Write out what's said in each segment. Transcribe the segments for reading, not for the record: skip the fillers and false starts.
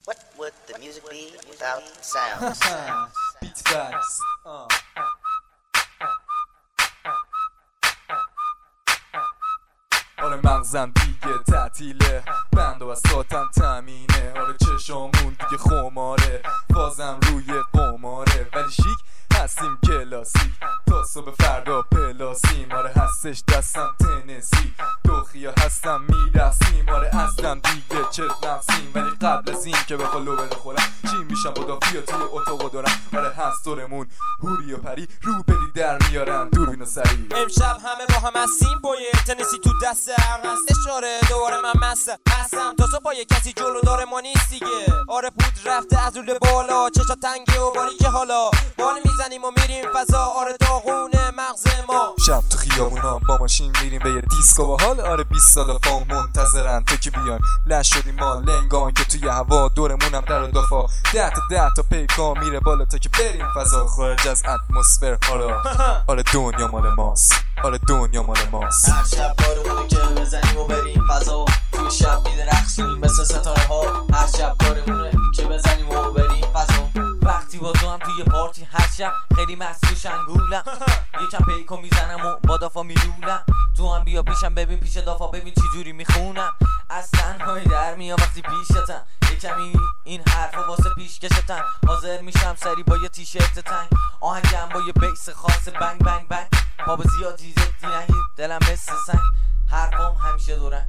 What would the music be without sound? Beatbox. آره مغزم دیگه تعطیله، بند و اساتم تامینه. آره چشامون دیگه خماره، فازم روی قماره. ولی شیک هستیم کلاسیک، تا صبح فردا پلاسیم. آره هستش دستم تنسی، دوخیا هستم میرسیم. آره اصلم دیگه چرت نفسیم، ولی قبل از این که به خلو بخورم چی میشم با دافیا توی اتاق دارم. آره هست دورمون هوری و پری، رو بدی در میارن دوربین و سری. امشب همه با هم هستیم، بوی تنسی تو دست هر هست. اشاره دوباره من هستم تا صبح کسی جلو داره ما نیست دیگه. آره پود رفته از رول بالا، چشا تنگه و باری که حالا بال میزنیم و میریم فضا. آره داغونه مغز ما، شب تو خیابونا با ماشین میریم به یه دیسکو با حال. آره 20 سال فام منتظرن تو که بیان، لش شدیم ما لنگان که توی هوا دورمونم در و دفا. 10 تا پیکا میره بالا تا که بریم فضا، خارج از اتمسفر. آره دنیا مال ماست، آره دنیا مال ماست. هر شب کارمونه که بزنیم و بریم فضا، توی شب میدرخشیم مثل ستاره ها. هر شب کارمونه که بزنیم و بریم فضا. وقتی با تو هم توی پارتی هر شب خیلی مست و شنگولم، یکم پیکو میزنم و با دافا میلولم. تو هم بیا پیشم ببین پیش دافا ببین چی جوری میخونم. از تنهایی در میام وقتی پیشتم، یکمی این حرفا واسه پیشکشتن. حاضر میشم سری با یه تیشرت تنگ، آهنگم با یه بیس خاص بنگ بنگ بنگ. پا زیادی زدی نهید دلم مثل سنگ، حرفام همیشه دورن.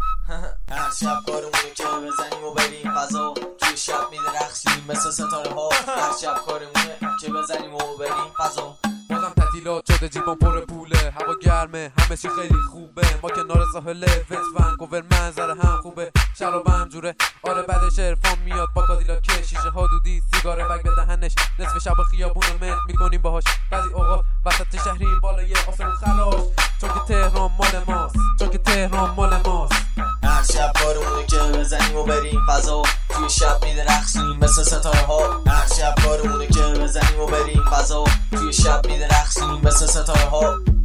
هر شب کارمونه که بزنیم و بریم فضا، توی شب میدرخشیم مثل ستاره ها. هر شب کارمونه که بزنیم و بریم فضا. بازم تعطیلات شده جیبان پر پوله، هوا گرمه همه چی خیلی خوبه. ما کنار ساحل ونکوور منظره هم خوبه، شرابم جوره. آره بعدش عرفان میاد با کادیلا که شیشه ها دودی سیگاره بگ به دهنش. نصف شب خیابون رو ملت میکنیم باهاش، بعضی اوقات وسط شهریم بالای آسمون خراش. چون که تهران مال ماست، چون که تهران مال ماست. هر شب کارمونه که بزنیم و بریم فضا، توی شب میدرخشیم مثل ستاره ها. هر شب کارمونه که بزنیم و بریم فضا، توی شب میدرخشیم مثل ستاره ها.